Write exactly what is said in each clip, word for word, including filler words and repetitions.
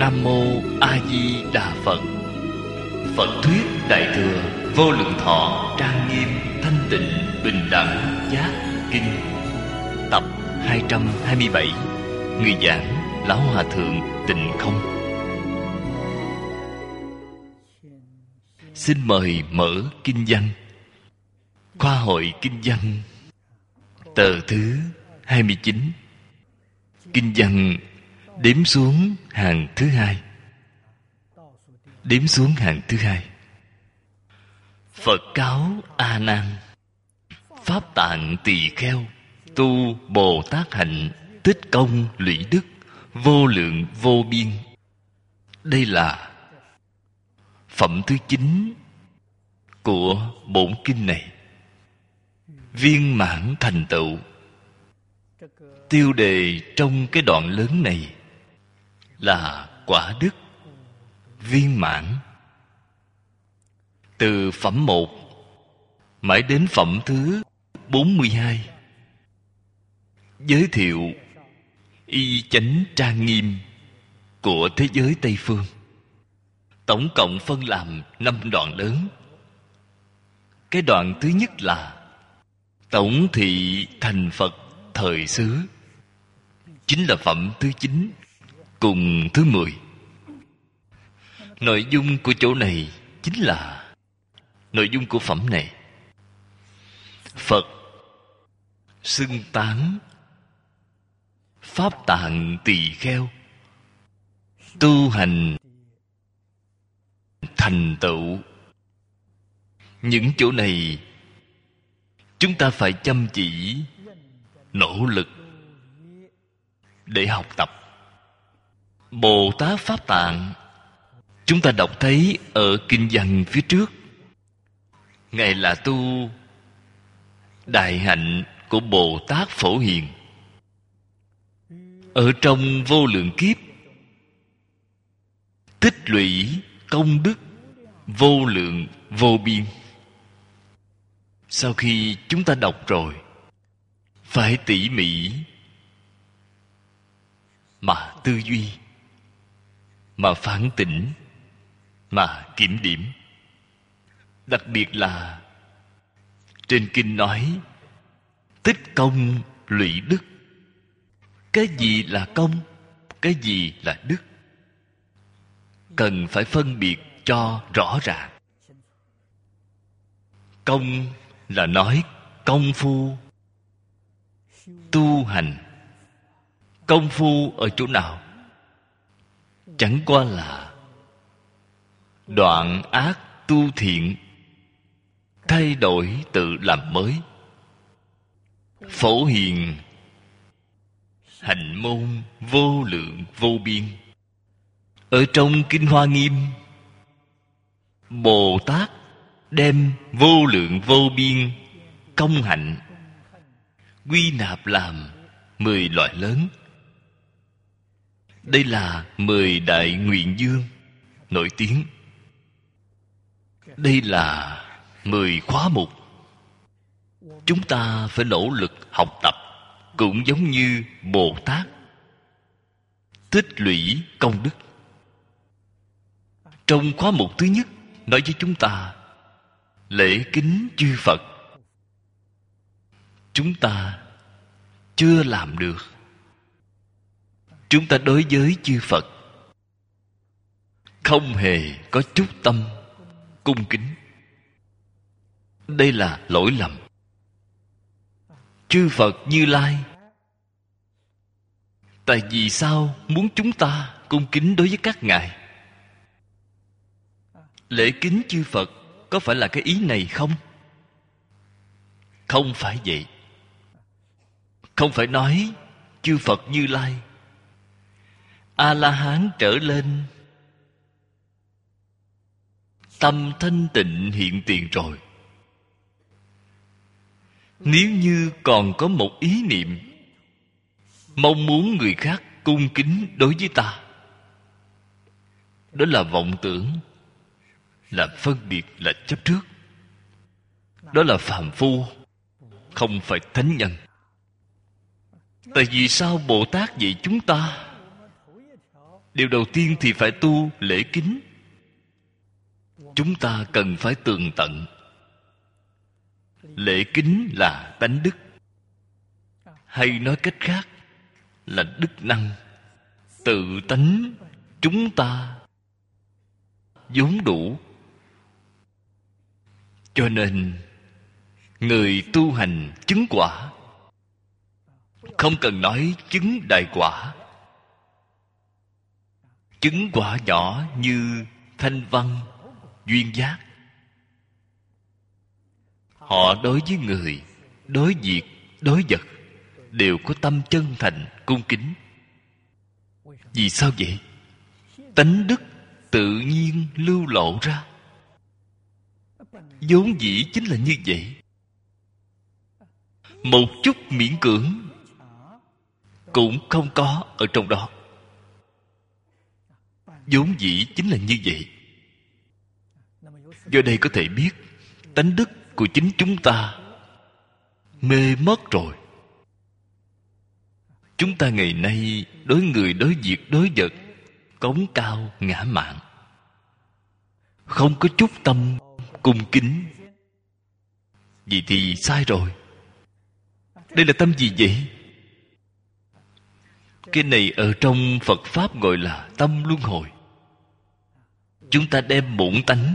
Nam Mô A Di Đà Phật. Phật thuyết Đại Thừa Vô Lượng Thọ Trang Nghiêm Thanh Tịnh Bình Đẳng Giác Kinh, tập hai trăm hai mươi bảy. Người giảng Lão Hòa Thượng Tịnh Không. Xin mời mở kinh văn. Khoa hội kinh văn tờ thứ hai mươi chín. Kinh văn đếm xuống hàng thứ hai. Đếm xuống hàng thứ hai. Phật cáo A Nan: Pháp tạng tỳ kheo, tu Bồ Tát hạnh, tích công lũy đức, vô lượng vô biên. Đây là phẩm thứ chín của bổn kinh này. Viên mãn thành tựu. Tiêu đề trong cái đoạn lớn này là quả đức viên mãn. Từ phẩm một mãi đến phẩm thứ bốn mươi hai, giới thiệu y chánh trang nghiêm của thế giới Tây Phương. Tổng cộng phân làm năm đoạn lớn. Cái đoạn thứ nhất là tổng thị thành Phật thời xứ, chính là phẩm thứ chín cùng thứ mười. Nội dung của chỗ này chính là nội dung của phẩm này. Phật xưng tán Pháp tạng tỳ kheo, tu hành thành tựu. Những chỗ này chúng ta phải chăm chỉ nỗ lực để học tập. Bồ Tát Pháp Tạng chúng ta đọc thấy ở kinh văn phía trước. Ngài là tu đại hạnh của Bồ Tát Phổ Hiền. Ở trong vô lượng kiếp tích lũy công đức vô lượng vô biên. Sau khi chúng ta đọc rồi, phải tỉ mỉ mà tư duy, mà phản tỉnh, mà kiểm điểm. Đặc biệt là trên kinh nói tích công lũy đức. Cái gì là công, cái gì là đức, cần phải phân biệt cho rõ ràng. Công là nói công phu tu hành. Công phu ở chỗ nào? Chẳng qua là đoạn ác tu thiện, thay đổi tự làm mới. Phổ hiền hạnh môn vô lượng vô biên. Ở trong Kinh Hoa Nghiêm, Bồ Tát đem vô lượng vô biên công hạnh quy nạp làm mười loại lớn. Đây là mười đại nguyện dương nổi tiếng. Đây là mười khóa mục. Chúng ta phải nỗ lực học tập, cũng giống như Bồ Tát tích lũy công đức. Trong khóa mục thứ nhất nói với chúng ta lễ kính chư Phật. Chúng ta chưa làm được. Chúng ta đối với chư Phật không hề có chút tâm cung kính. Đây là lỗi lầm. Chư Phật Như Lai, tại vì sao muốn chúng ta cung kính đối với các ngài? Lễ kính chư Phật có phải là cái ý này không? Không phải vậy. Không phải nói chư Phật Như Lai A-la-hán trở lên, tâm thanh tịnh hiện tiền rồi. Nếu như còn có một ý niệm mong muốn người khác cung kính đối với ta, đó là vọng tưởng, là phân biệt, là chấp trước. Đó là phàm phu, không phải thánh nhân. Tại vì sao Bồ Tát dạy chúng ta Điều đầu tiên thì phải tu lễ kính. Chúng ta cần phải tường tận. Lễ kính là tánh đức, hay nói cách khác là đức năng. Tự tánh chúng ta vốn đủ. Cho nên người tu hành chứng quả, không cần nói chứng đại quả, chứng quả nhỏ như thanh văn, duyên giác, họ đối với người, đối việc, đối vật đều có tâm chân thành, cung kính. Vì sao vậy? Tánh đức tự nhiên lưu lộ ra, vốn dĩ chính là như vậy. Một chút miễn cưỡng cũng không có ở trong đó. Vốn dĩ chính là như vậy. Do đây có thể biết tánh đức của chính chúng ta mê mất rồi. Chúng ta ngày nay đối người, đối việc, đối vật cống cao ngã mạn, không có chút tâm cung kính. Vậy thì sai rồi. Đây là tâm gì vậy? Cái này ở trong Phật Pháp gọi là tâm luân hồi. Chúng ta đem bổn tánh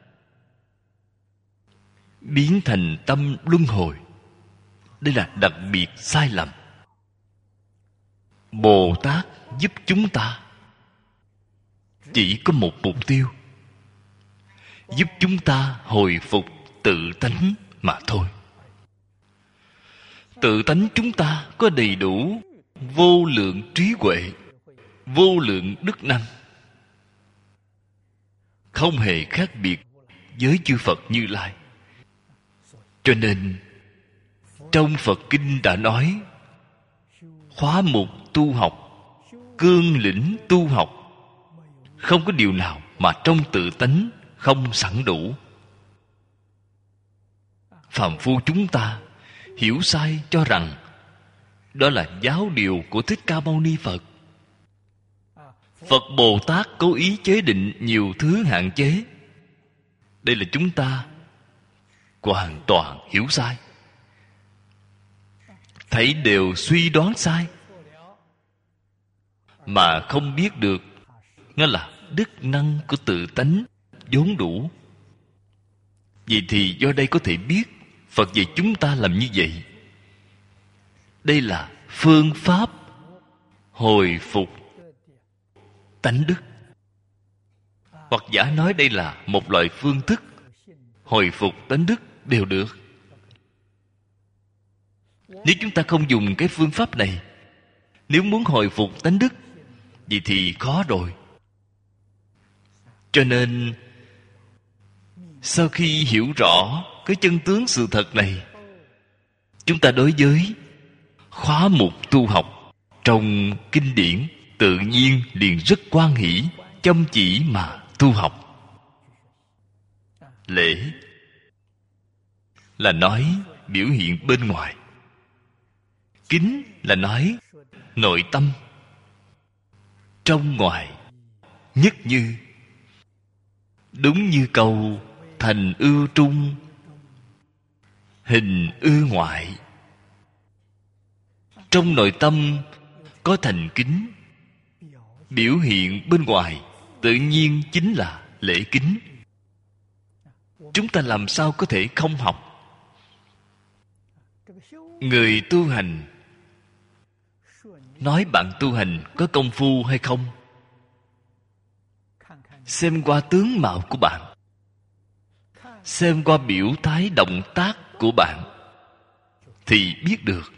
biến thành tâm luân hồi. Đây là đặc biệt sai lầm. Bồ Tát giúp chúng ta chỉ có một mục tiêu: giúp chúng ta hồi phục tự tánh mà thôi. Tự tánh chúng ta có đầy đủ vô lượng trí huệ, vô lượng đức năng, không hề khác biệt với chư Phật Như Lai. Cho nên trong Phật Kinh đã nói, khóa mục tu học, cương lĩnh tu học, không có điều nào mà trong tự tánh không sẵn đủ. Phàm phu chúng ta hiểu sai cho rằng đó là giáo điều của Thích Ca Mâu Ni Phật. Phật Bồ Tát cố ý chế định nhiều thứ hạn chế. Đây là chúng ta hoàn toàn hiểu sai, thấy đều suy đoán sai, mà không biết được nó là đức năng của tự tánh vốn đủ. Vậy thì do đây có thể biết Phật dạy chúng ta làm như vậy. Đây là phương pháp hồi phục tánh đức. Hoặc giả nói đây là một loại phương thức hồi phục tánh đức đều được. Nếu chúng ta không dùng cái phương pháp này, nếu muốn hồi phục tánh đức, vậy thì khó rồi. Cho nên sau khi hiểu rõ cái chân tướng sự thật này, chúng ta đối với khóa mục tu học trong kinh điển tự nhiên liền rất hoan hỷ, chăm chỉ mà tu học. Lễ là nói biểu hiện bên ngoài, kính là nói nội tâm. Trong ngoài nhất như, đúng như câu thành ư trung, hình ư ngoại. Trong nội tâm có thành kính, biểu hiện bên ngoài tự nhiên chính là lễ kính. Chúng ta làm sao có thể không học? Người tu hành, nói bạn tu hành có công phu hay không, xem qua tướng mạo của bạn, xem qua biểu thái động tác của bạn thì biết được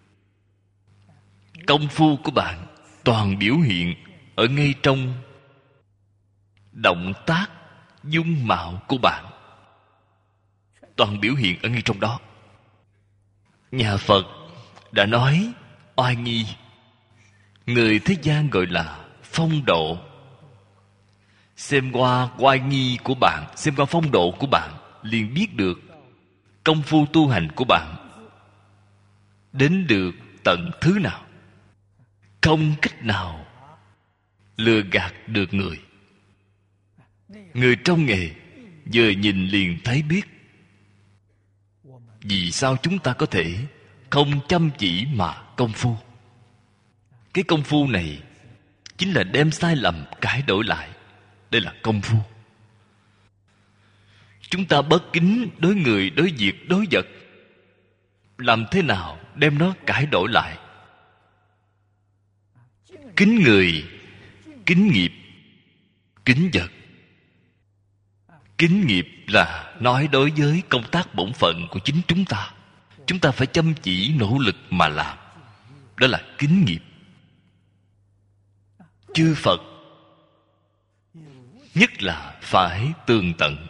công phu của bạn toàn biểu hiện ở ngay trong động tác dung mạo của bạn, toàn biểu hiện ở ngay trong đó. Nhà Phật đã nói oai nghi, người thế gian gọi là phong độ. Xem qua oai nghi của bạn, xem qua phong độ của bạn, liền biết được công phu tu hành của bạn đến được tận thứ nào. Không cách nào lừa gạt được người. Người trong nghề vừa nhìn liền thấy biết. Vì sao chúng ta có thể không chăm chỉ mà công phu? Cái công phu này chính là đem sai lầm cải đổi lại. Đây là công phu. Chúng ta bất kính đối người, đối việc, đối vật, làm thế nào đem nó cải đổi lại? Kính người, kính nghiệp, kính vật. Kính nghiệp là nói đối với công tác bổn phận của chính chúng ta. Chúng ta phải chăm chỉ nỗ lực mà làm. Đó là kính nghiệp. Chư Phật nhất là phải tường tận.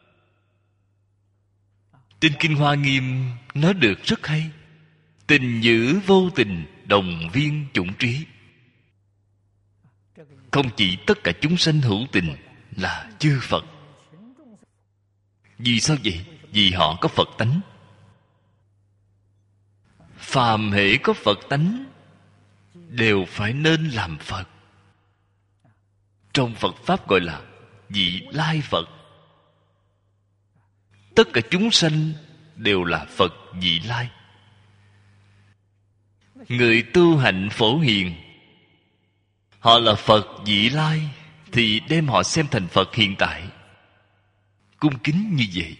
Trên Kinh Hoa Nghiêm nói được rất hay. Tình giữ vô tình, đồng viên chủng trí. Không chỉ tất cả chúng sanh hữu tình là chư Phật. Vì sao vậy? Vì họ có Phật tánh. Phàm hễ có Phật tánh đều phải nên làm Phật. Trong Phật Pháp gọi là vị lai Phật. Tất cả chúng sanh đều là Phật vị lai. Người tu hạnh phổ hiền, họ là Phật vị lai, thì đem họ xem thành Phật hiện tại, cung kính như vậy.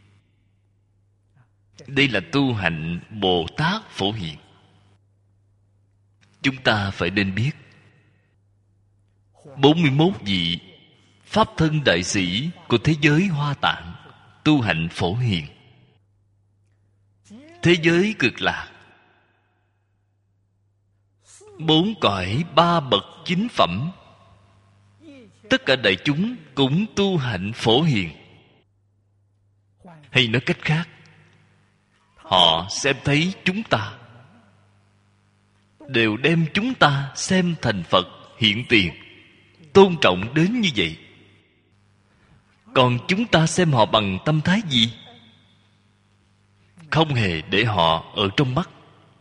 Đây là tu hạnh Bồ Tát phổ hiền. Chúng ta phải nên biết bốn mươi mốt vị Pháp thân đại sĩ của thế giới Hoa Tạng tu hạnh phổ hiền. Thế giới Cực Lạc, bốn cõi ba bậc chính phẩm, tất cả đại chúng cũng tu hạnh phổ hiền. Hay nói cách khác, họ xem thấy chúng ta, đều đem chúng ta xem thành Phật hiện tiền, tôn trọng đến như vậy. Còn chúng ta xem họ bằng tâm thái gì? Không hề để họ ở trong mắt.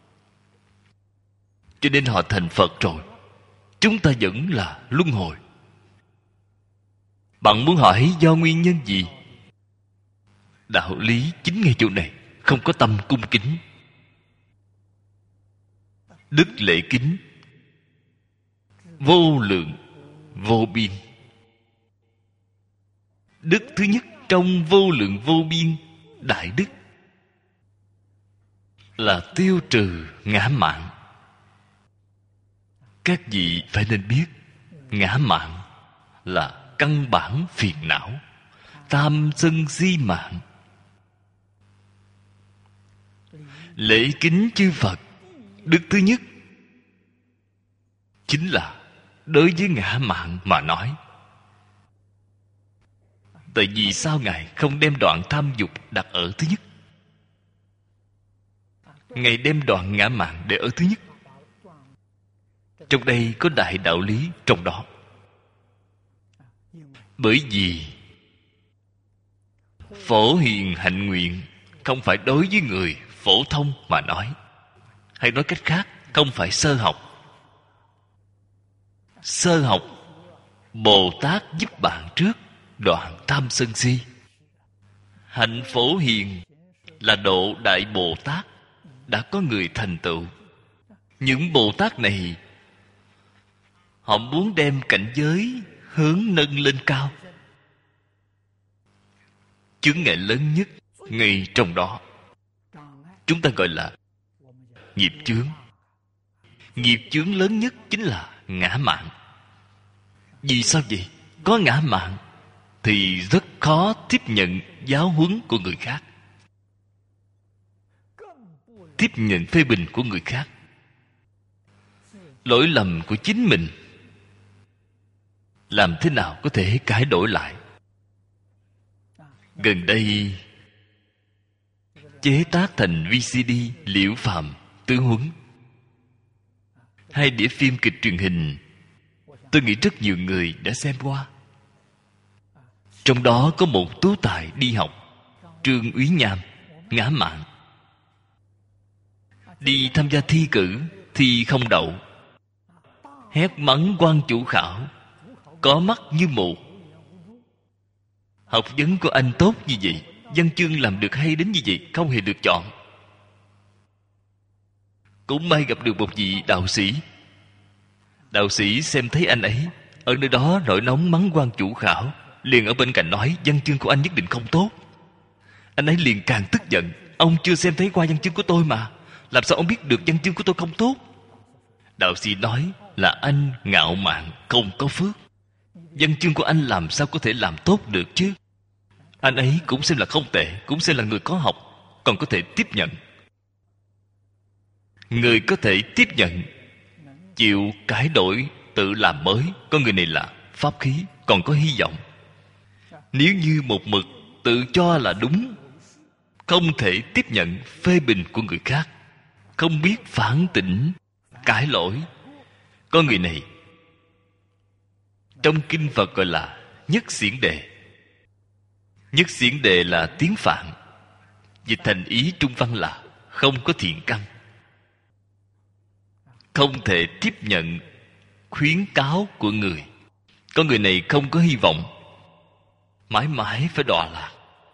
Cho nên họ thành Phật rồi, chúng ta vẫn là luân hồi. Bạn muốn hỏi do nguyên nhân gì? Đạo lý chính ngay chỗ này, không có tâm cung kính. Đức lễ kính vô lượng vô biên. Đức thứ nhất trong vô lượng vô biên đại đức là tiêu trừ ngã mạn. Các vị phải nên biết, ngã mạn là căn bản phiền não, tham sân si mạng. Lễ kính chư Phật, đức thứ nhất chính là đối với ngã mạn mà nói. Tại vì sao Ngài không đem đoạn tham dục đặt ở thứ nhất? Ngài đem đoạn ngã mạn để ở thứ nhất. Trong đây có đại đạo lý trong đó. Bởi vì phổ hiền hạnh nguyện không phải đối với người phổ thông mà nói. Hay nói cách khác, không phải sơ học. Sơ học, Bồ Tát giúp bạn trước đoạn tham sân si. Hạnh phổ hiền là độ đại Bồ Tát, đã có người thành tựu. Những Bồ Tát này, họ muốn đem cảnh giới hướng nâng lên cao. Chướng ngại lớn nhất ngay trong đó chúng ta gọi là nghiệp chướng. Nghiệp chướng lớn nhất chính là ngã mạn. Vì sao vậy? Có ngã mạn thì rất khó tiếp nhận giáo huấn của người khác, tiếp nhận phê bình của người khác. Lỗi lầm của chính mình làm thế nào có thể cải đổi lại? Gần đây chế tác thành vê xê đê Liễu Phàm Tứ Huấn, hai đĩa phim kịch truyền hình. Tôi nghĩ rất nhiều người đã xem qua. Trong đó có một tú tài đi học, Trương Úy Nham, ngã mạn. Đi tham gia thi cử, thi không đậu, hét mắng quan chủ khảo, có mắt như mù. Học vấn của anh tốt như vậy, văn chương làm được hay đến như vậy, không hề được chọn. Cũng may gặp được một vị đạo sĩ. Đạo sĩ xem thấy anh ấy ở nơi đó nổi nóng mắng quan chủ khảo, liền ở bên cạnh nói văn chương của anh nhất định không tốt. Anh ấy liền càng tức giận. Ông chưa xem thấy qua văn chương của tôi mà, làm sao ông biết được văn chương của tôi không tốt? Đạo sĩ nói là anh ngạo mạn, không có phước. Văn chương của anh làm sao có thể làm tốt được chứ? Anh ấy cũng xem là không tệ, cũng xem là người có học, còn có thể tiếp nhận. Người có thể tiếp nhận, chịu cải đổi, tự làm mới, con người này là pháp khí, còn có hy vọng. Nếu như một mực tự cho là đúng, không thể tiếp nhận phê bình của người khác, không biết phản tỉnh, cải lỗi, con người này trong kinh Phật gọi là nhất xiển đề. Nhất xiển đề là tiếng Phạn, dịch thành ý trung văn là không có thiện căn, không thể tiếp nhận khuyến cáo của người. Con người này không có hy vọng, mãi mãi phải đọa lạc.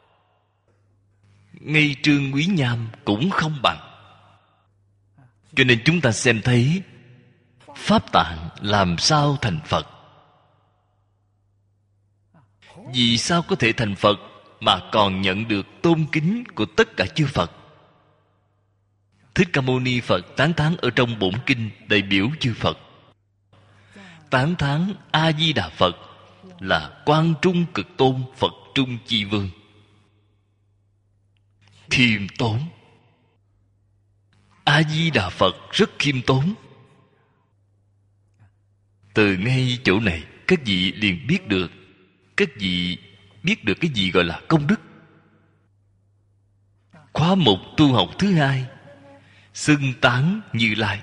Ngay Trương Quý Nham cũng không bằng. Cho nên chúng ta xem thấy Pháp Tạng làm sao thành Phật. Vì sao có thể thành Phật mà còn nhận được tôn kính của tất cả chư Phật? Thích Ca Mâu Ni Phật tán thán ở trong bổn kinh đại biểu chư Phật, tán thán A Di Đà Phật là Quang Trung Cực Tôn, Phật Trung Chi Vương, khiêm tốn. A Di Đà Phật rất khiêm tốn. Từ ngay chỗ này các vị liền biết được, các vị biết được cái gì gọi là công đức. Khóa mục tu học thứ hai, xưng tán Như Lai.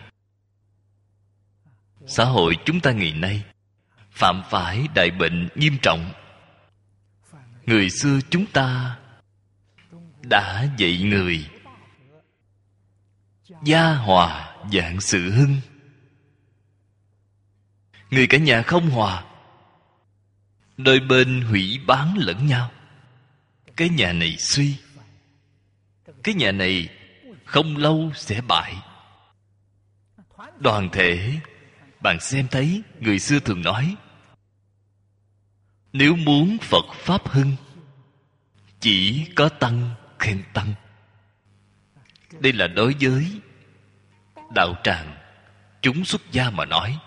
Xã hội chúng ta ngày nay phạm phải đại bệnh nghiêm trọng. Người xưa chúng ta đã dạy người gia hòa vạn sự hưng. Người cả nhà không hòa, đôi bên hủy bán lẫn nhau. Cái nhà này suy, cái nhà này không lâu sẽ bại. Đoàn thể, bạn xem thấy người xưa thường nói, nếu muốn Phật Pháp hưng, chỉ có tăng khen tăng. Đây là đối với đạo tràng, chúng xuất gia mà nói.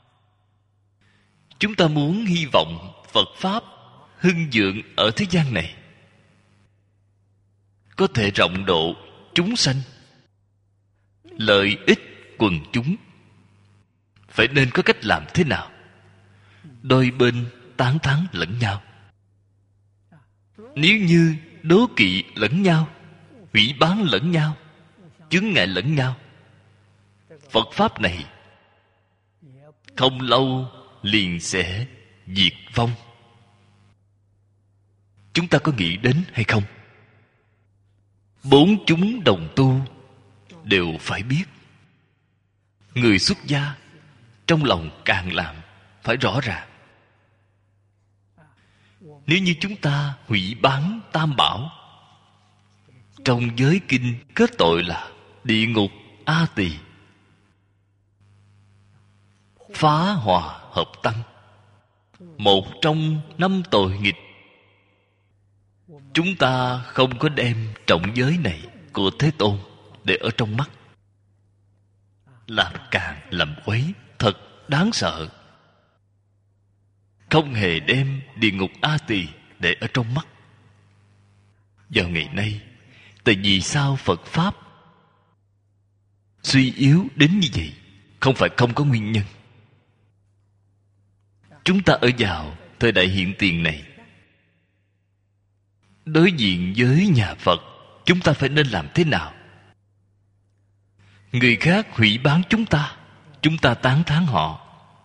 Chúng ta muốn hy vọng Phật Pháp hưng vượng ở thế gian này, có thể rộng độ chúng sanh, lợi ích quần chúng, phải nên có cách làm thế nào? Đôi bên tán thán lẫn nhau. Nếu như đố kỵ lẫn nhau, hủy bán lẫn nhau, chướng ngại lẫn nhau, Phật Pháp này không lâu liền sẽ diệt vong. Chúng ta có nghĩ đến hay không? Bốn chúng đồng tu đều phải biết. Người xuất gia trong lòng càng làm phải rõ ràng. Nếu như chúng ta hủy bán tam bảo, trong giới kinh kết tội là địa ngục A Tỳ, phá hòa hợp tăng, một trong năm tội nghịch. Chúng ta không có đem trọng giới này của Thế Tôn để ở trong mắt, làm càng làm quấy, thật đáng sợ. Không hề đem địa ngục A Tỳ để ở trong mắt. Vào ngày nay, tại vì sao Phật Pháp suy yếu đến như vậy? Không phải không có nguyên nhân. Chúng ta ở vào thời đại hiện tiền này, đối diện với nhà Phật, chúng ta phải nên làm thế nào? Người khác hủy bán chúng ta, chúng ta tán thán họ,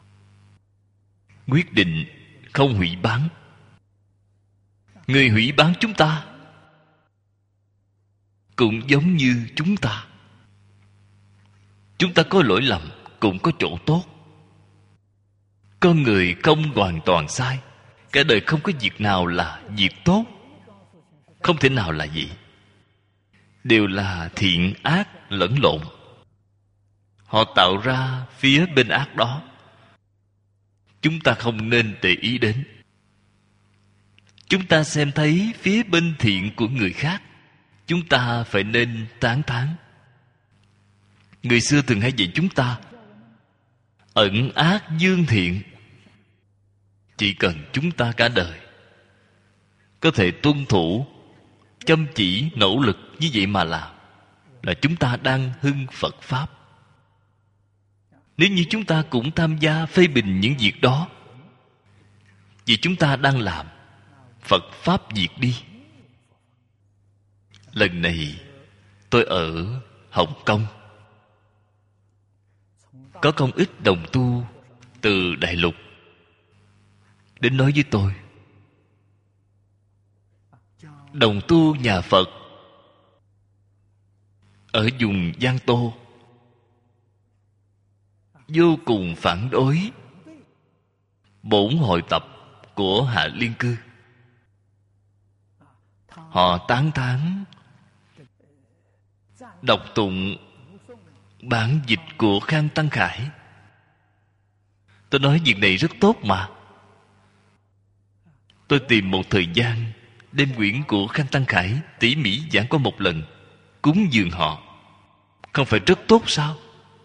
quyết định không hủy bán. Người hủy bán chúng ta cũng giống như chúng ta. Chúng ta có lỗi lầm cũng có chỗ tốt. Con người không hoàn toàn sai. Cả đời không có việc nào là việc tốt. Không thể nào là gì. Đều là thiện ác lẫn lộn. Họ tạo ra phía bên ác đó. Chúng ta không nên để ý đến. Chúng ta xem thấy phía bên thiện của người khác, chúng ta phải nên tán thán. Người xưa thường hay dạy chúng ta ẩn ác dương thiện. Chỉ cần chúng ta cả đời có thể tuân thủ, chăm chỉ, nỗ lực như vậy mà làm, là chúng ta đang hưng Phật Pháp. Nếu như chúng ta cũng tham gia phê bình những việc đó, vì chúng ta đang làm Phật Pháp diệt đi. Lần này tôi ở Hồng Kông, có không ít đồng tu từ đại lục đến nói với tôi. Đồng tu nhà Phật ở vùng Giang Tô vô cùng phản đối bổn hội tập của Hạ Liên Cư. Họ tán thán đọc tụng bản dịch của Khang Tăng Khải. Tôi nói việc này rất tốt mà. Tôi tìm một thời gian đem quyển của Khang Tăng Khải tỉ mỉ giảng qua một lần, cúng dường họ. Không phải rất tốt sao?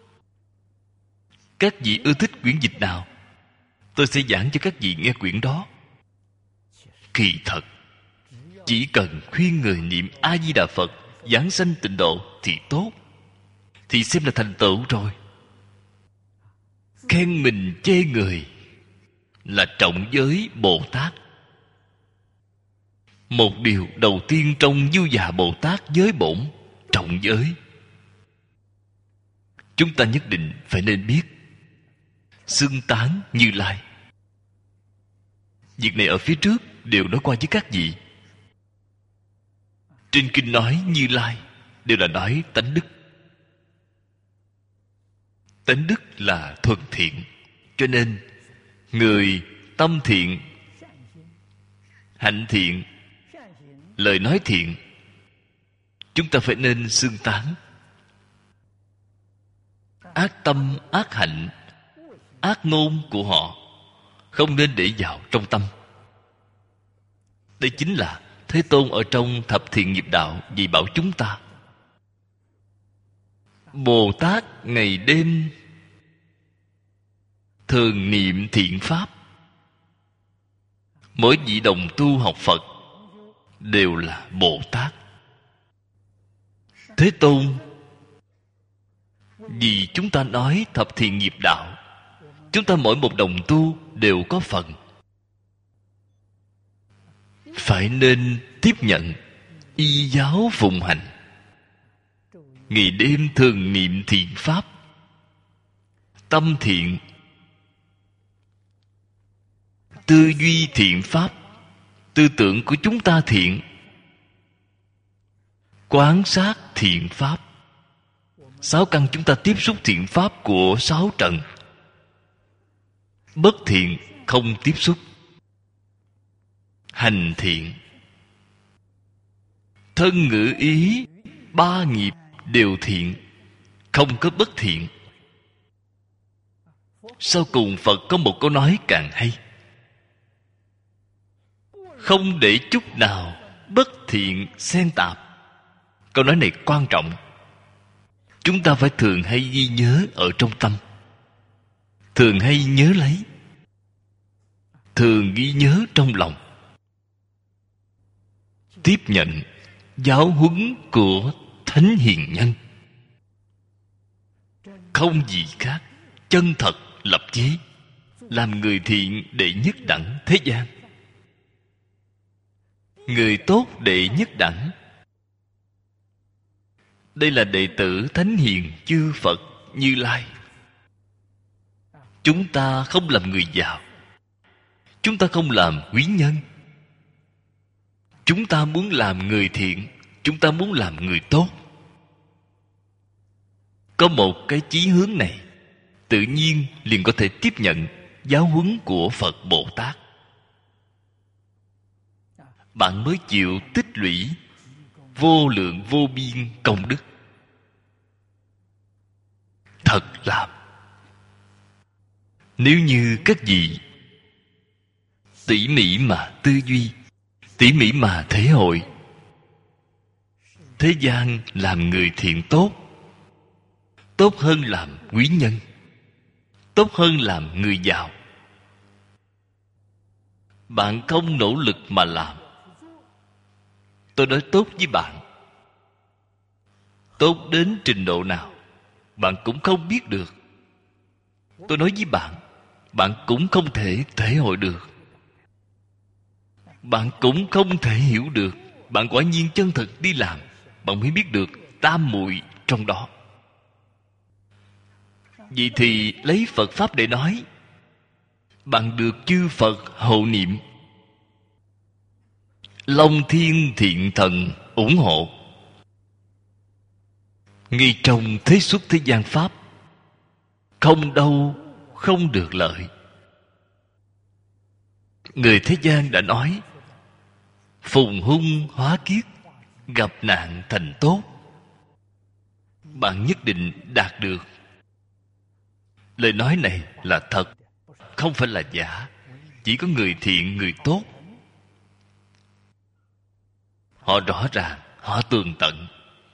Các vị ưa thích quyển dịch nào, tôi sẽ giảng cho các vị nghe quyển đó. Kỳ thật, chỉ cần khuyên người niệm A Di Đà Phật, giảng sanh tịnh độ thì tốt, thì xem là thành tựu rồi. Khen mình chê người là trọng giới Bồ Tát. Một điều đầu tiên trong Du Già Bồ Tát giới bổn, trọng giới. Chúng ta nhất định phải nên biết. Xưng tán Như Lai, việc này ở phía trước đều nói qua với các vị. Trên kinh nói Như Lai đều là nói tánh đức. Tánh đức là thuần thiện. Cho nên người tâm thiện, hạnh thiện, lời nói thiện, chúng ta phải nên xưng tán. Ác tâm, ác hạnh, ác ngôn của họ không nên để vào trong tâm. Đây chính là Thế Tôn ở trong Thập Thiện Nghiệp Đạo dạy bảo chúng ta. Bồ Tát ngày đêm thường niệm thiện pháp. Mỗi vị đồng tu học Phật đều là Bồ Tát. Thế Tôn vì chúng ta nói Thập Thiện Nghiệp Đạo, chúng ta mỗi một đồng tu đều có phần. Phải nên tiếp nhận, y giáo phụng hành. Ngày đêm thường niệm thiện pháp. Tâm thiện, tư duy thiện pháp, tư tưởng của chúng ta thiện. Quán sát thiện pháp. Sáu căn chúng ta tiếp xúc thiện pháp của sáu trần. Bất thiện không tiếp xúc. Hành thiện. Thân ngữ ý ba nghiệp đều thiện, không có bất thiện. Sau cùng Phật có một câu nói càng hay: không để chút nào bất thiện xen tạp. Câu nói này quan trọng. Chúng ta phải thường hay ghi nhớ ở trong tâm, thường hay nhớ lấy, thường ghi nhớ trong lòng. Tiếp nhận giáo huấn của Thánh Hiền Nhân, không gì khác, chân thật lập chí, làm người thiện đệ nhất đẳng thế gian, người tốt đệ nhất đẳng. Đây là đệ tử Thánh Hiền chư Phật Như Lai. Chúng ta không làm người giàu, chúng ta không làm quý nhân. Chúng ta muốn làm người thiện, chúng ta muốn làm người tốt. Có một cái chí hướng này, tự nhiên liền có thể tiếp nhận giáo huấn của Phật Bồ Tát, bạn mới chịu tích lũy vô lượng vô biên công đức. Thật làm. Nếu như các vị tỉ mỉ mà tư duy, tỉ mỉ mà thể hội, thế gian làm người thiện tốt, tốt hơn làm quý nhân, tốt hơn làm người giàu. Bạn không nỗ lực mà làm, tôi nói tốt với bạn, tốt đến trình độ nào bạn cũng không biết được. Tôi nói với bạn, bạn cũng không thể thể hội được, bạn cũng không thể hiểu được. Bạn quả nhiên chân thực đi làm, bạn mới biết được tam muội trong đó. Vậy thì lấy Phật Pháp để nói, bạn được chư Phật hộ niệm, Long Thiên Thiện Thần ủng hộ. Ngay trong thế xuất thế gian Pháp, không đâu không được lợi. Người thế gian đã nói, phùng hung hóa kiết, gặp nạn thành tốt. Bạn nhất định đạt được. Lời nói này là thật, không phải là giả. Chỉ có người thiện, người tốt, họ rõ ràng, họ tường tận.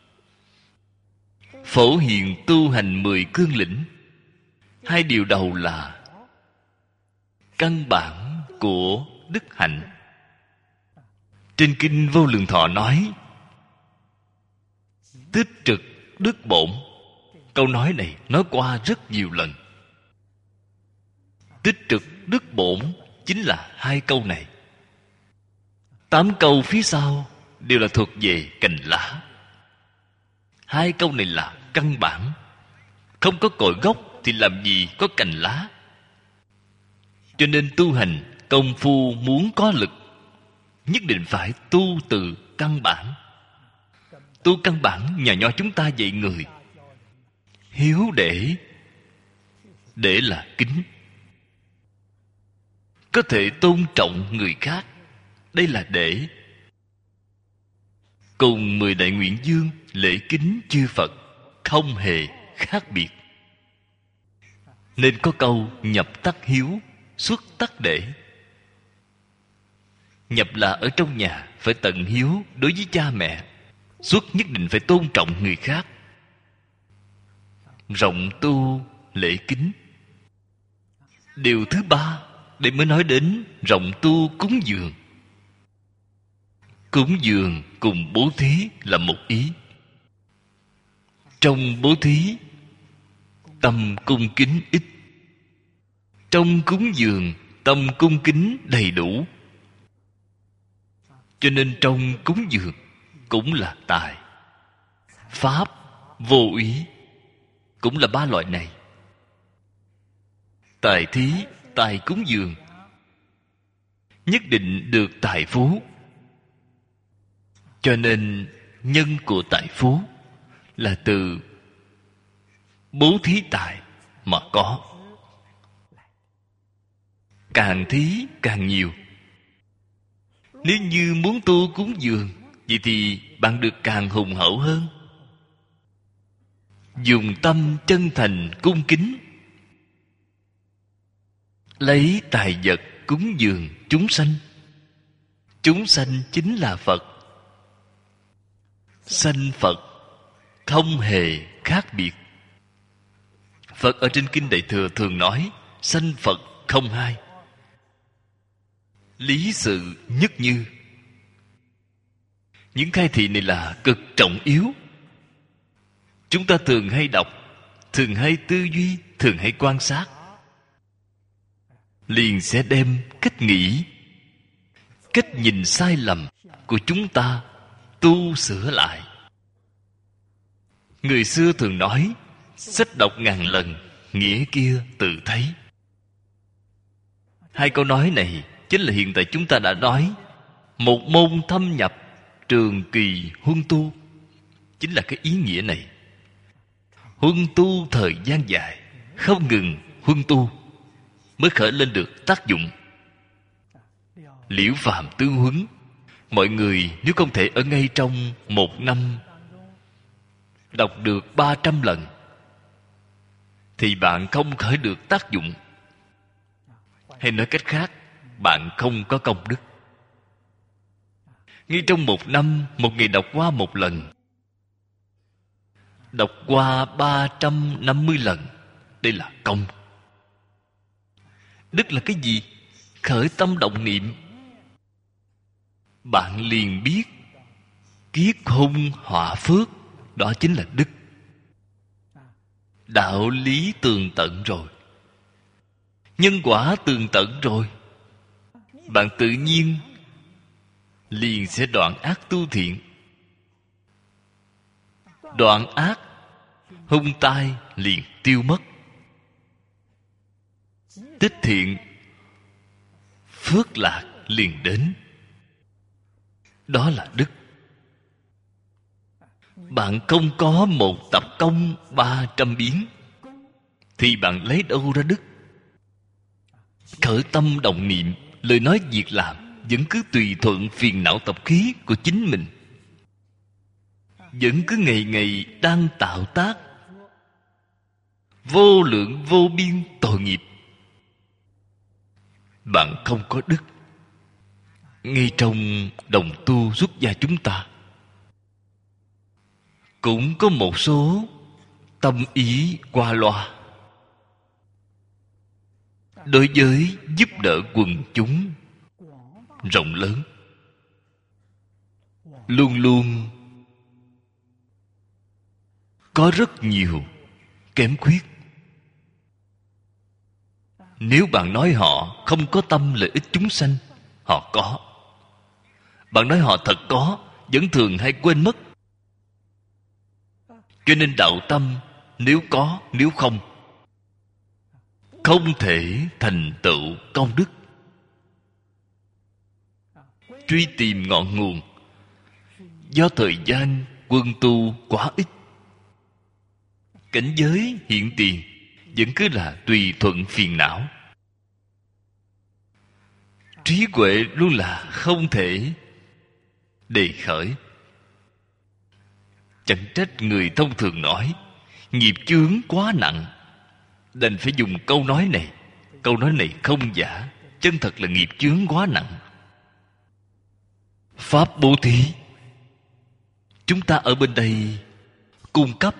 Phổ hiền tu hành mười cương lĩnh. Hai điều đầu là căn bản của đức hạnh. Trên kinh Vô Lượng Thọ nói, tích trực đức bổn. Câu nói này nói qua rất nhiều lần. Tích trực đức bổn chính là hai câu này. Tám câu phía sau đều là thuộc về cành lá. Hai câu này là căn bản. Không có cội gốc thì làm gì có cành lá. Cho nên tu hành công phu muốn có lực, nhất định phải tu từ căn bản. Tu căn bản nhà nho chúng ta dạy người. Hiếu để, để là kính, có thể tôn trọng người khác, đây là để. Cùng mười đại nguyện dương lễ kính chư Phật không hề khác biệt. Nên có câu nhập tắc hiếu, xuất tắc để. Nhập là ở trong nhà phải tận hiếu đối với cha mẹ, xuất nhất định phải tôn trọng người khác. Rộng tu lễ kính. Điều thứ ba, để mới nói đến rộng tu cúng dường. Cúng dường cùng bố thí là một ý. Trong bố thí, tâm cung kính ít. Trong cúng dường, tâm cung kính đầy đủ. Cho nên trong cúng dường cũng là tài, pháp, vô úy, cũng là ba loại này. Tài thí, tài cúng dường nhất định được tài phú. Cho nên nhân của tài phú là từ bố thí tài mà có. Càng thí càng nhiều. Nếu như muốn tu cúng dường, vậy thì bạn được càng hùng hậu hơn. Dùng tâm chân thành cung kính, lấy tài vật cúng dường chúng sanh. Chúng sanh chính là Phật. Sanh Phật không hề khác biệt. Phật ở trên Kinh Đại Thừa thường nói sanh Phật không hai, lý sự nhất như. Những khai thị này là cực trọng yếu. Chúng ta thường hay đọc, thường hay tư duy, thường hay quan sát, liền sẽ đem cách nghĩ, cách nhìn sai lầm của chúng ta tu sửa lại. Người xưa thường nói, sách đọc ngàn lần, nghĩa kia tự thấy. Hai câu nói này chính là hiện tại chúng ta đã nói. Một môn thâm nhập, trường kỳ huân tu, chính là cái ý nghĩa này. Huân tu thời gian dài, không ngừng huân tu, mới khởi lên được tác dụng. Liễu phàm tương huấn, mọi người nếu không thể ở ngay trong một năm đọc được ba trăm lần thì bạn không khởi được tác dụng. Hay nói cách khác, bạn không có công đức. Ngay trong một năm, một ngày đọc qua một lần, đọc qua ba trăm năm mươi lần, đây là công. Đức là cái gì? Khởi tâm động niệm. Bạn liền biết kiết hung họa phước, đó chính là đức. Đạo lý tường tận rồi, nhân quả tường tận rồi, bạn tự nhiên liền sẽ đoạn ác tu thiện. Đoạn ác, hung tai liền tiêu mất. Tích thiện, phước lạc liền đến. Đó là đức. Bạn không có một tập công ba trăm biến thì bạn lấy đâu ra đức? Khởi tâm động niệm, lời nói việc làm vẫn cứ tùy thuận phiền não tập khí của chính mình, vẫn cứ ngày ngày đang tạo tác vô lượng vô biên tội nghiệp. Bạn không có đức. Ngay trong đồng tu xuất gia chúng ta cũng có một số tâm ý qua loa đối với giúp đỡ quần chúng rộng lớn, luôn luôn có rất nhiều kém khuyết. Nếu bạn nói họ không có tâm lợi ích chúng sanh, họ có. Bạn nói họ thật có, vẫn thường hay quên mất. Cho nên đạo tâm nếu có, nếu không, không thể thành tựu công đức. Truy tìm ngọn nguồn, do thời gian quân tu quá ít, cảnh giới hiện tiền vẫn cứ là tùy thuận phiền não. Trí huệ luôn là không thể đề khởi. Chẳng trách người thông thường nói nghiệp chướng quá nặng, đành phải dùng câu nói này. Câu nói này không giả, chân thật là nghiệp chướng quá nặng. Pháp bố thí, chúng ta ở bên đây cung cấp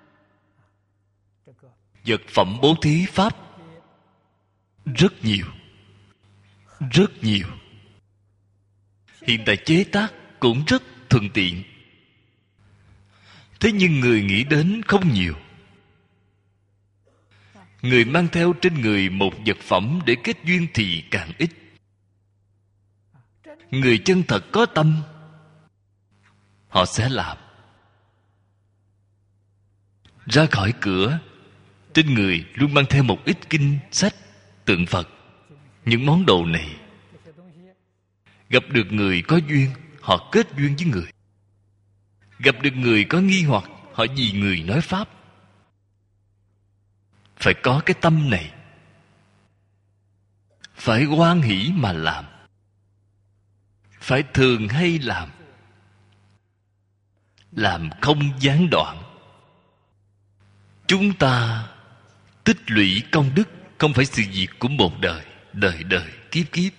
vật phẩm bố thí pháp rất nhiều, rất nhiều. Hiện tại chế tác cũng rất thuận tiện. Thế nhưng người nghĩ đến không nhiều. Người mang theo trên người một vật phẩm để kết duyên thì càng ít. Người chân thật có tâm, họ sẽ làm. Ra khỏi cửa, trên người luôn mang theo một ít kinh sách, tượng Phật. Những món đồ này, gặp được người có duyên, họ kết duyên với người. Gặp được người có nghi hoặc, họ vì người nói pháp. Phải có cái tâm này, phải hoan hỷ mà làm, phải thường hay làm, làm không gián đoạn. Chúng ta tích lũy công đức không phải sự việc của một đời, đời đời kiếp kiếp.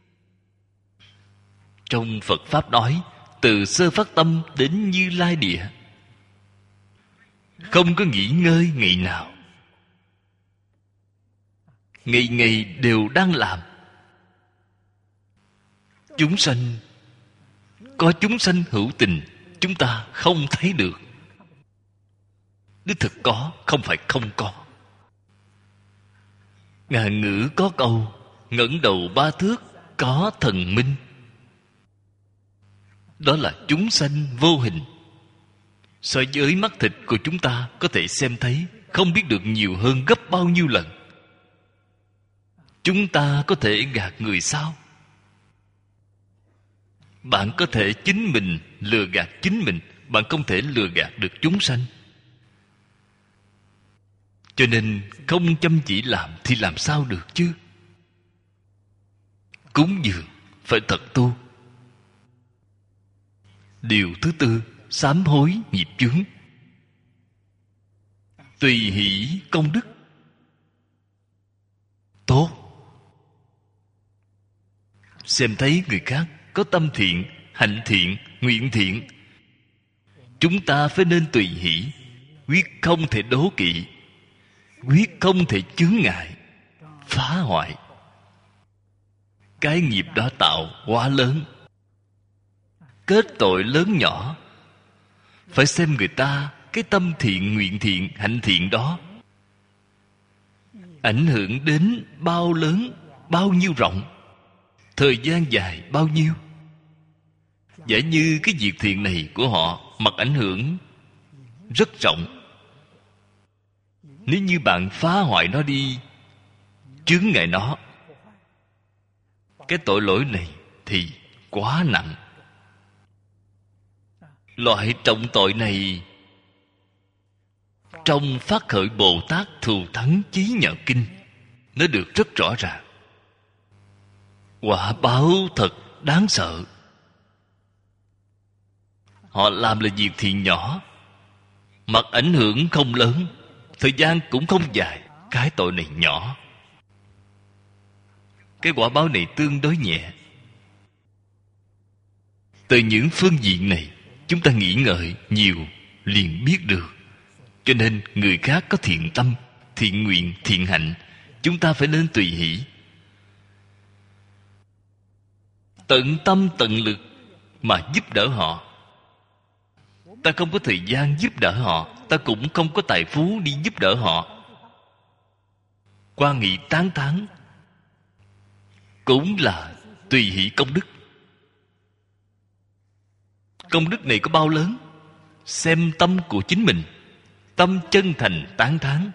Trong Phật Pháp nói, từ sơ phát tâm đến Như Lai địa, không có nghỉ ngơi ngày nào. Ngày ngày đều đang làm. Chúng sanh, có chúng sanh hữu tình, chúng ta không thấy được. Đích thực có, không phải không có. Ngạn ngữ có câu, ngẩng đầu ba thước có thần minh. Đó là chúng sanh vô hình. So với mắt thịt của chúng ta có thể xem thấy, không biết được nhiều hơn gấp bao nhiêu lần. Chúng ta có thể gạt người sao? Bạn có thể chính mình lừa gạt chính mình, bạn không thể lừa gạt được chúng sanh. Cho nên không chăm chỉ làm thì làm sao được chứ? Cúng dường phải thật tu. Điều thứ tư, sám hối nghiệp chướng. Tùy hỷ công đức. Tốt. Xem thấy người khác có tâm thiện, hạnh thiện, nguyện thiện, chúng ta phải nên tùy hỷ, quyết không thể đố kỵ, quyết không thể chướng ngại, phá hoại. Cái nghiệp đó tạo quá lớn, kết tội lớn nhỏ. Phải xem người ta cái tâm thiện, nguyện thiện, hạnh thiện đó ảnh hưởng đến bao lớn, bao nhiêu rộng, thời gian dài bao nhiêu. Giả như cái việc thiện này của họ mặc ảnh hưởng rất rộng, nếu như bạn phá hoại nó đi, chướng ngại nó, cái tội lỗi này thì quá nặng. Loại trọng tội này trong Phát Khởi Bồ Tát Thù Thắng Chí Nhạo Kinh nó được rất rõ ràng. Quả báo thật đáng sợ. Họ làm là việc thiện nhỏ, mặc ảnh hưởng không lớn, thời gian cũng không dài, cái tội này nhỏ, cái quả báo này tương đối nhẹ. Từ những phương diện này chúng ta nghĩ ngợi nhiều liền biết được. Cho nên người khác có thiện tâm, thiện nguyện, thiện hạnh, chúng ta phải nên tùy hỷ, tận tâm tận lực mà giúp đỡ họ. Ta không có thời gian giúp đỡ họ, ta cũng không có tài phú đi giúp đỡ họ, quan nghị tán thán, cũng là tùy hỷ công đức. Công đức này có bao lớn, xem tâm của chính mình, tâm chân thành tán thán.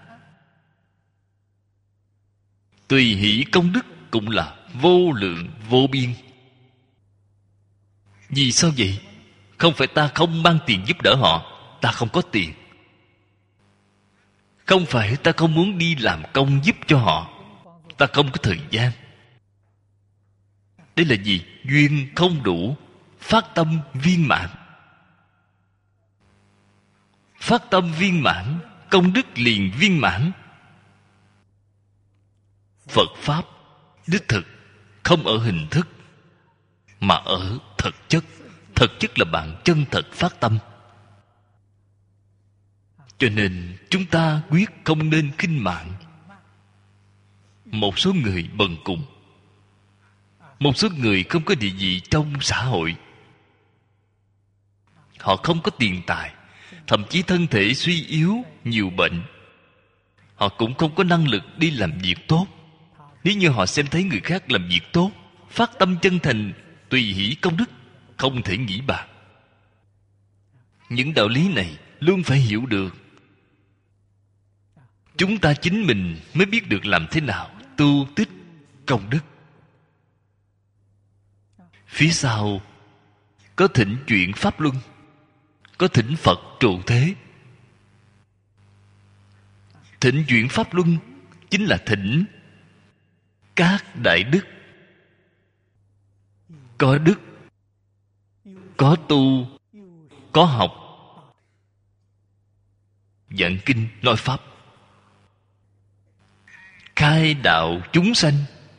Tùy hỷ công đức cũng là vô lượng vô biên. Vì sao vậy? Không phải ta không mang tiền giúp đỡ họ, ta không có tiền. Không phải ta không muốn đi làm công giúp cho họ, ta không có thời gian. Đây là gì? Duyên không đủ, phát tâm viên mãn. Phát tâm viên mãn, công đức liền viên mãn. Phật Pháp đích thực không ở hình thức, mà ở thực chất. Thực chất là bạn chân thật phát tâm. Cho nên chúng ta quyết không nên khinh mạng. Một số người bần cùng, một số người không có địa vị trong xã hội, họ không có tiền tài, thậm chí thân thể suy yếu, nhiều bệnh, họ cũng không có năng lực đi làm việc tốt. Nếu như họ xem thấy người khác làm việc tốt, phát tâm chân thành, tùy hỷ công đức, không thể nghĩ bàn. Những đạo lý này luôn phải hiểu được. Chúng ta chính mình mới biết được làm thế nào tu tích công đức. Phía sau có thỉnh chuyển Pháp Luân, có thỉnh Phật trụ thế. Thỉnh chuyển Pháp Luân chính là thỉnh các đại đức có đức, có tu, có học, giảng kinh nói pháp, khai đạo chúng sanh.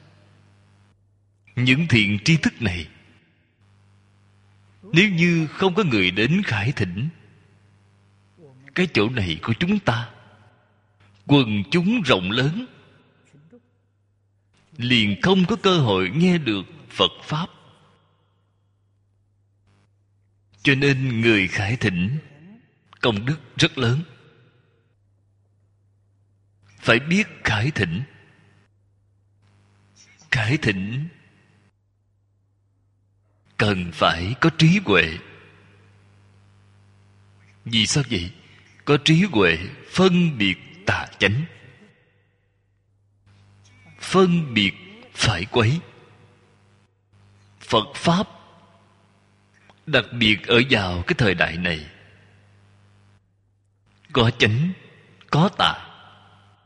Những thiện tri thức này, nếu như không có người đến khải thỉnh, cái chỗ này của chúng ta, quần chúng rộng lớn, liền không có cơ hội nghe được Phật Pháp. Cho nên người khải thỉnh công đức rất lớn. Phải biết khải thỉnh. Khải thỉnh cần phải có trí huệ. Vì sao vậy? Có trí huệ phân biệt tà chánh, phân biệt phải quấy. Phật Pháp đặc biệt ở vào cái thời đại này, có chánh, có tà.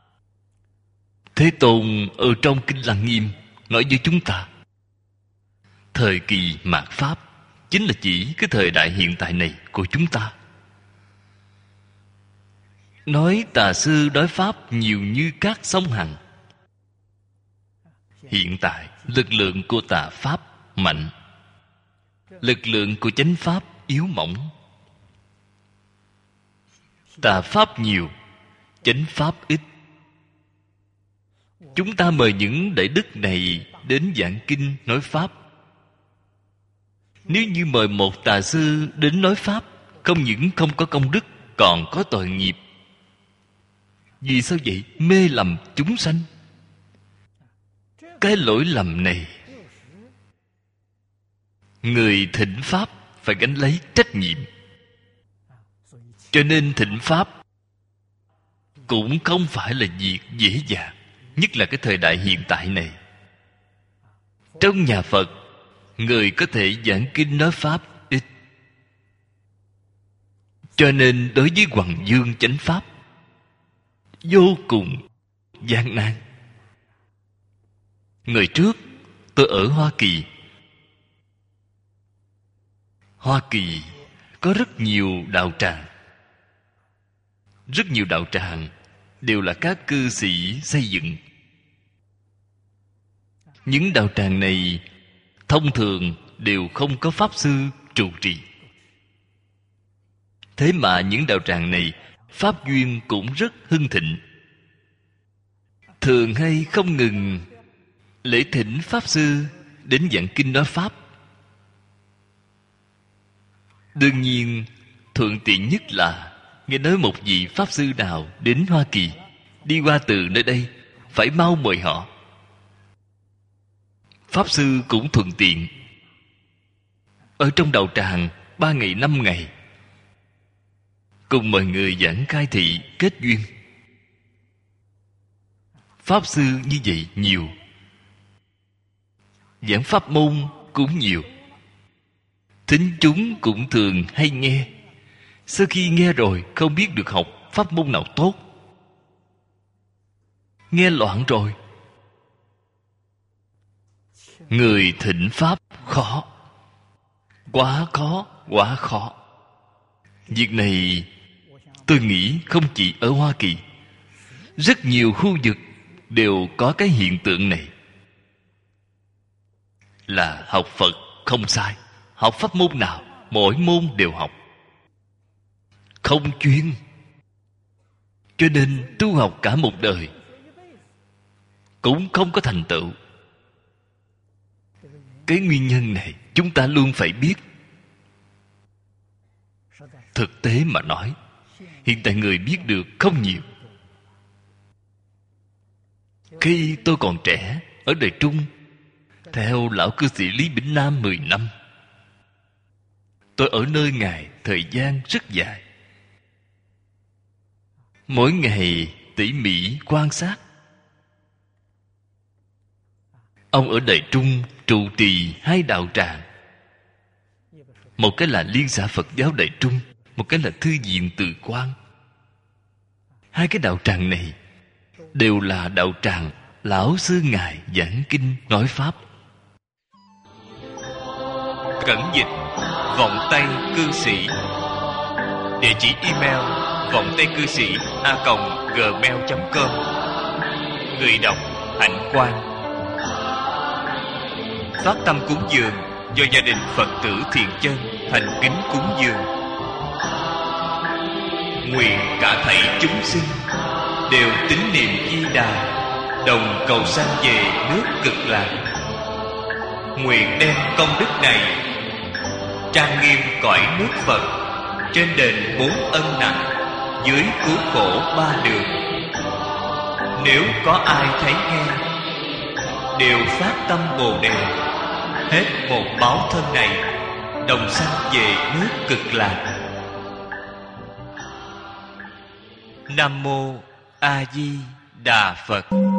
Thế Tôn ở trong Kinh Lăng Nghiêm nói với chúng ta, thời kỳ mạt Pháp chính là chỉ cái thời đại hiện tại này của chúng ta. Nói tà sư đối Pháp nhiều như các sông Hằng. Hiện tại lực lượng của tà Pháp mạnh, lực lượng của chánh Pháp yếu mỏng. Tà Pháp nhiều, chánh Pháp ít. Chúng ta mời những đại đức này đến giảng kinh nói Pháp. Nếu như mời một tà sư đến nói Pháp, không những không có công đức, còn có tội nghiệp. Vì sao vậy? Mê lầm chúng sanh. Cái lỗi lầm này, người thỉnh Pháp phải gánh lấy trách nhiệm. Cho nên thỉnh Pháp cũng không phải là việc dễ dàng, nhất là cái thời đại hiện tại này. Trong nhà Phật, người có thể giảng kinh nói Pháp ít. Cho nên đối với Hoằng Dương chánh Pháp vô cùng gian nan. Người trước tôi ở Hoa Kỳ. Hoa Kỳ có rất nhiều đạo tràng. Rất nhiều đạo tràng đều là các cư sĩ xây dựng. Những đạo tràng này thông thường đều không có pháp sư trụ trì. Thế mà những đạo tràng này pháp duyên cũng rất hưng thịnh. Thường hay không ngừng lễ thỉnh pháp sư đến giảng kinh nói Pháp. Đương nhiên thuận tiện nhất là nghe nói một vị pháp sư nào đến Hoa Kỳ, đi qua từ nơi đây, phải mau mời họ. Pháp sư cũng thuận tiện. Ở trong đạo tràng ba ngày năm ngày, cùng mọi người giảng khai thị kết duyên. Pháp sư như vậy nhiều. Giảng pháp môn cũng nhiều. Thính chúng cũng thường hay nghe. Sau khi nghe rồi không biết được học pháp môn nào tốt, nghe loạn rồi. Người thỉnh Pháp khó, quá khó, quá khó. Việc này tôi nghĩ không chỉ ở Hoa Kỳ, rất nhiều khu vực đều có cái hiện tượng này. Là học Phật không sai, học pháp môn nào mỗi môn đều học, không chuyên. Cho nên tu học cả một đời cũng không có thành tựu. Cái nguyên nhân này chúng ta luôn phải biết. Thực tế mà nói, hiện tại người biết được không nhiều. Khi tôi còn trẻ, ở đời Trung, theo lão cư sĩ Lý Bỉnh Nam mười năm, tôi ở nơi Ngài thời gian rất dài. Mỗi ngày tỉ mỉ quan sát. Ông ở Đại Trung trụ trì hai đạo tràng. Một cái là Liên xã Phật giáo Đại Trung, một cái là Thư viện Từ Quang. Hai cái đạo tràng này đều là đạo tràng lão sư Ngài giảng kinh nói Pháp. Cẩn dịch vọng tây cư sĩ. Địa chỉ email vọng tây cư sĩ a còng gmail chấm com. Người đọc Hạnh Quang. Phát tâm cúng dường do gia đình Phật tử Thiện Chân thành kính cúng dường. Nguyện cả thảy chúng sinh đều tín niệm Di Đà, đồng cầu sanh về nước Cực Lạc. Nguyện đem công đức này trang nghiêm cõi nước Phật, trên đền bốn ân nặng, dưới cứu khổ ba đường. Nếu có ai thấy nghe, đều phát tâm Bồ Đề, hết một báo thân này, đồng sanh về nước Cực Lạc. Nam mô A Di Đà Phật.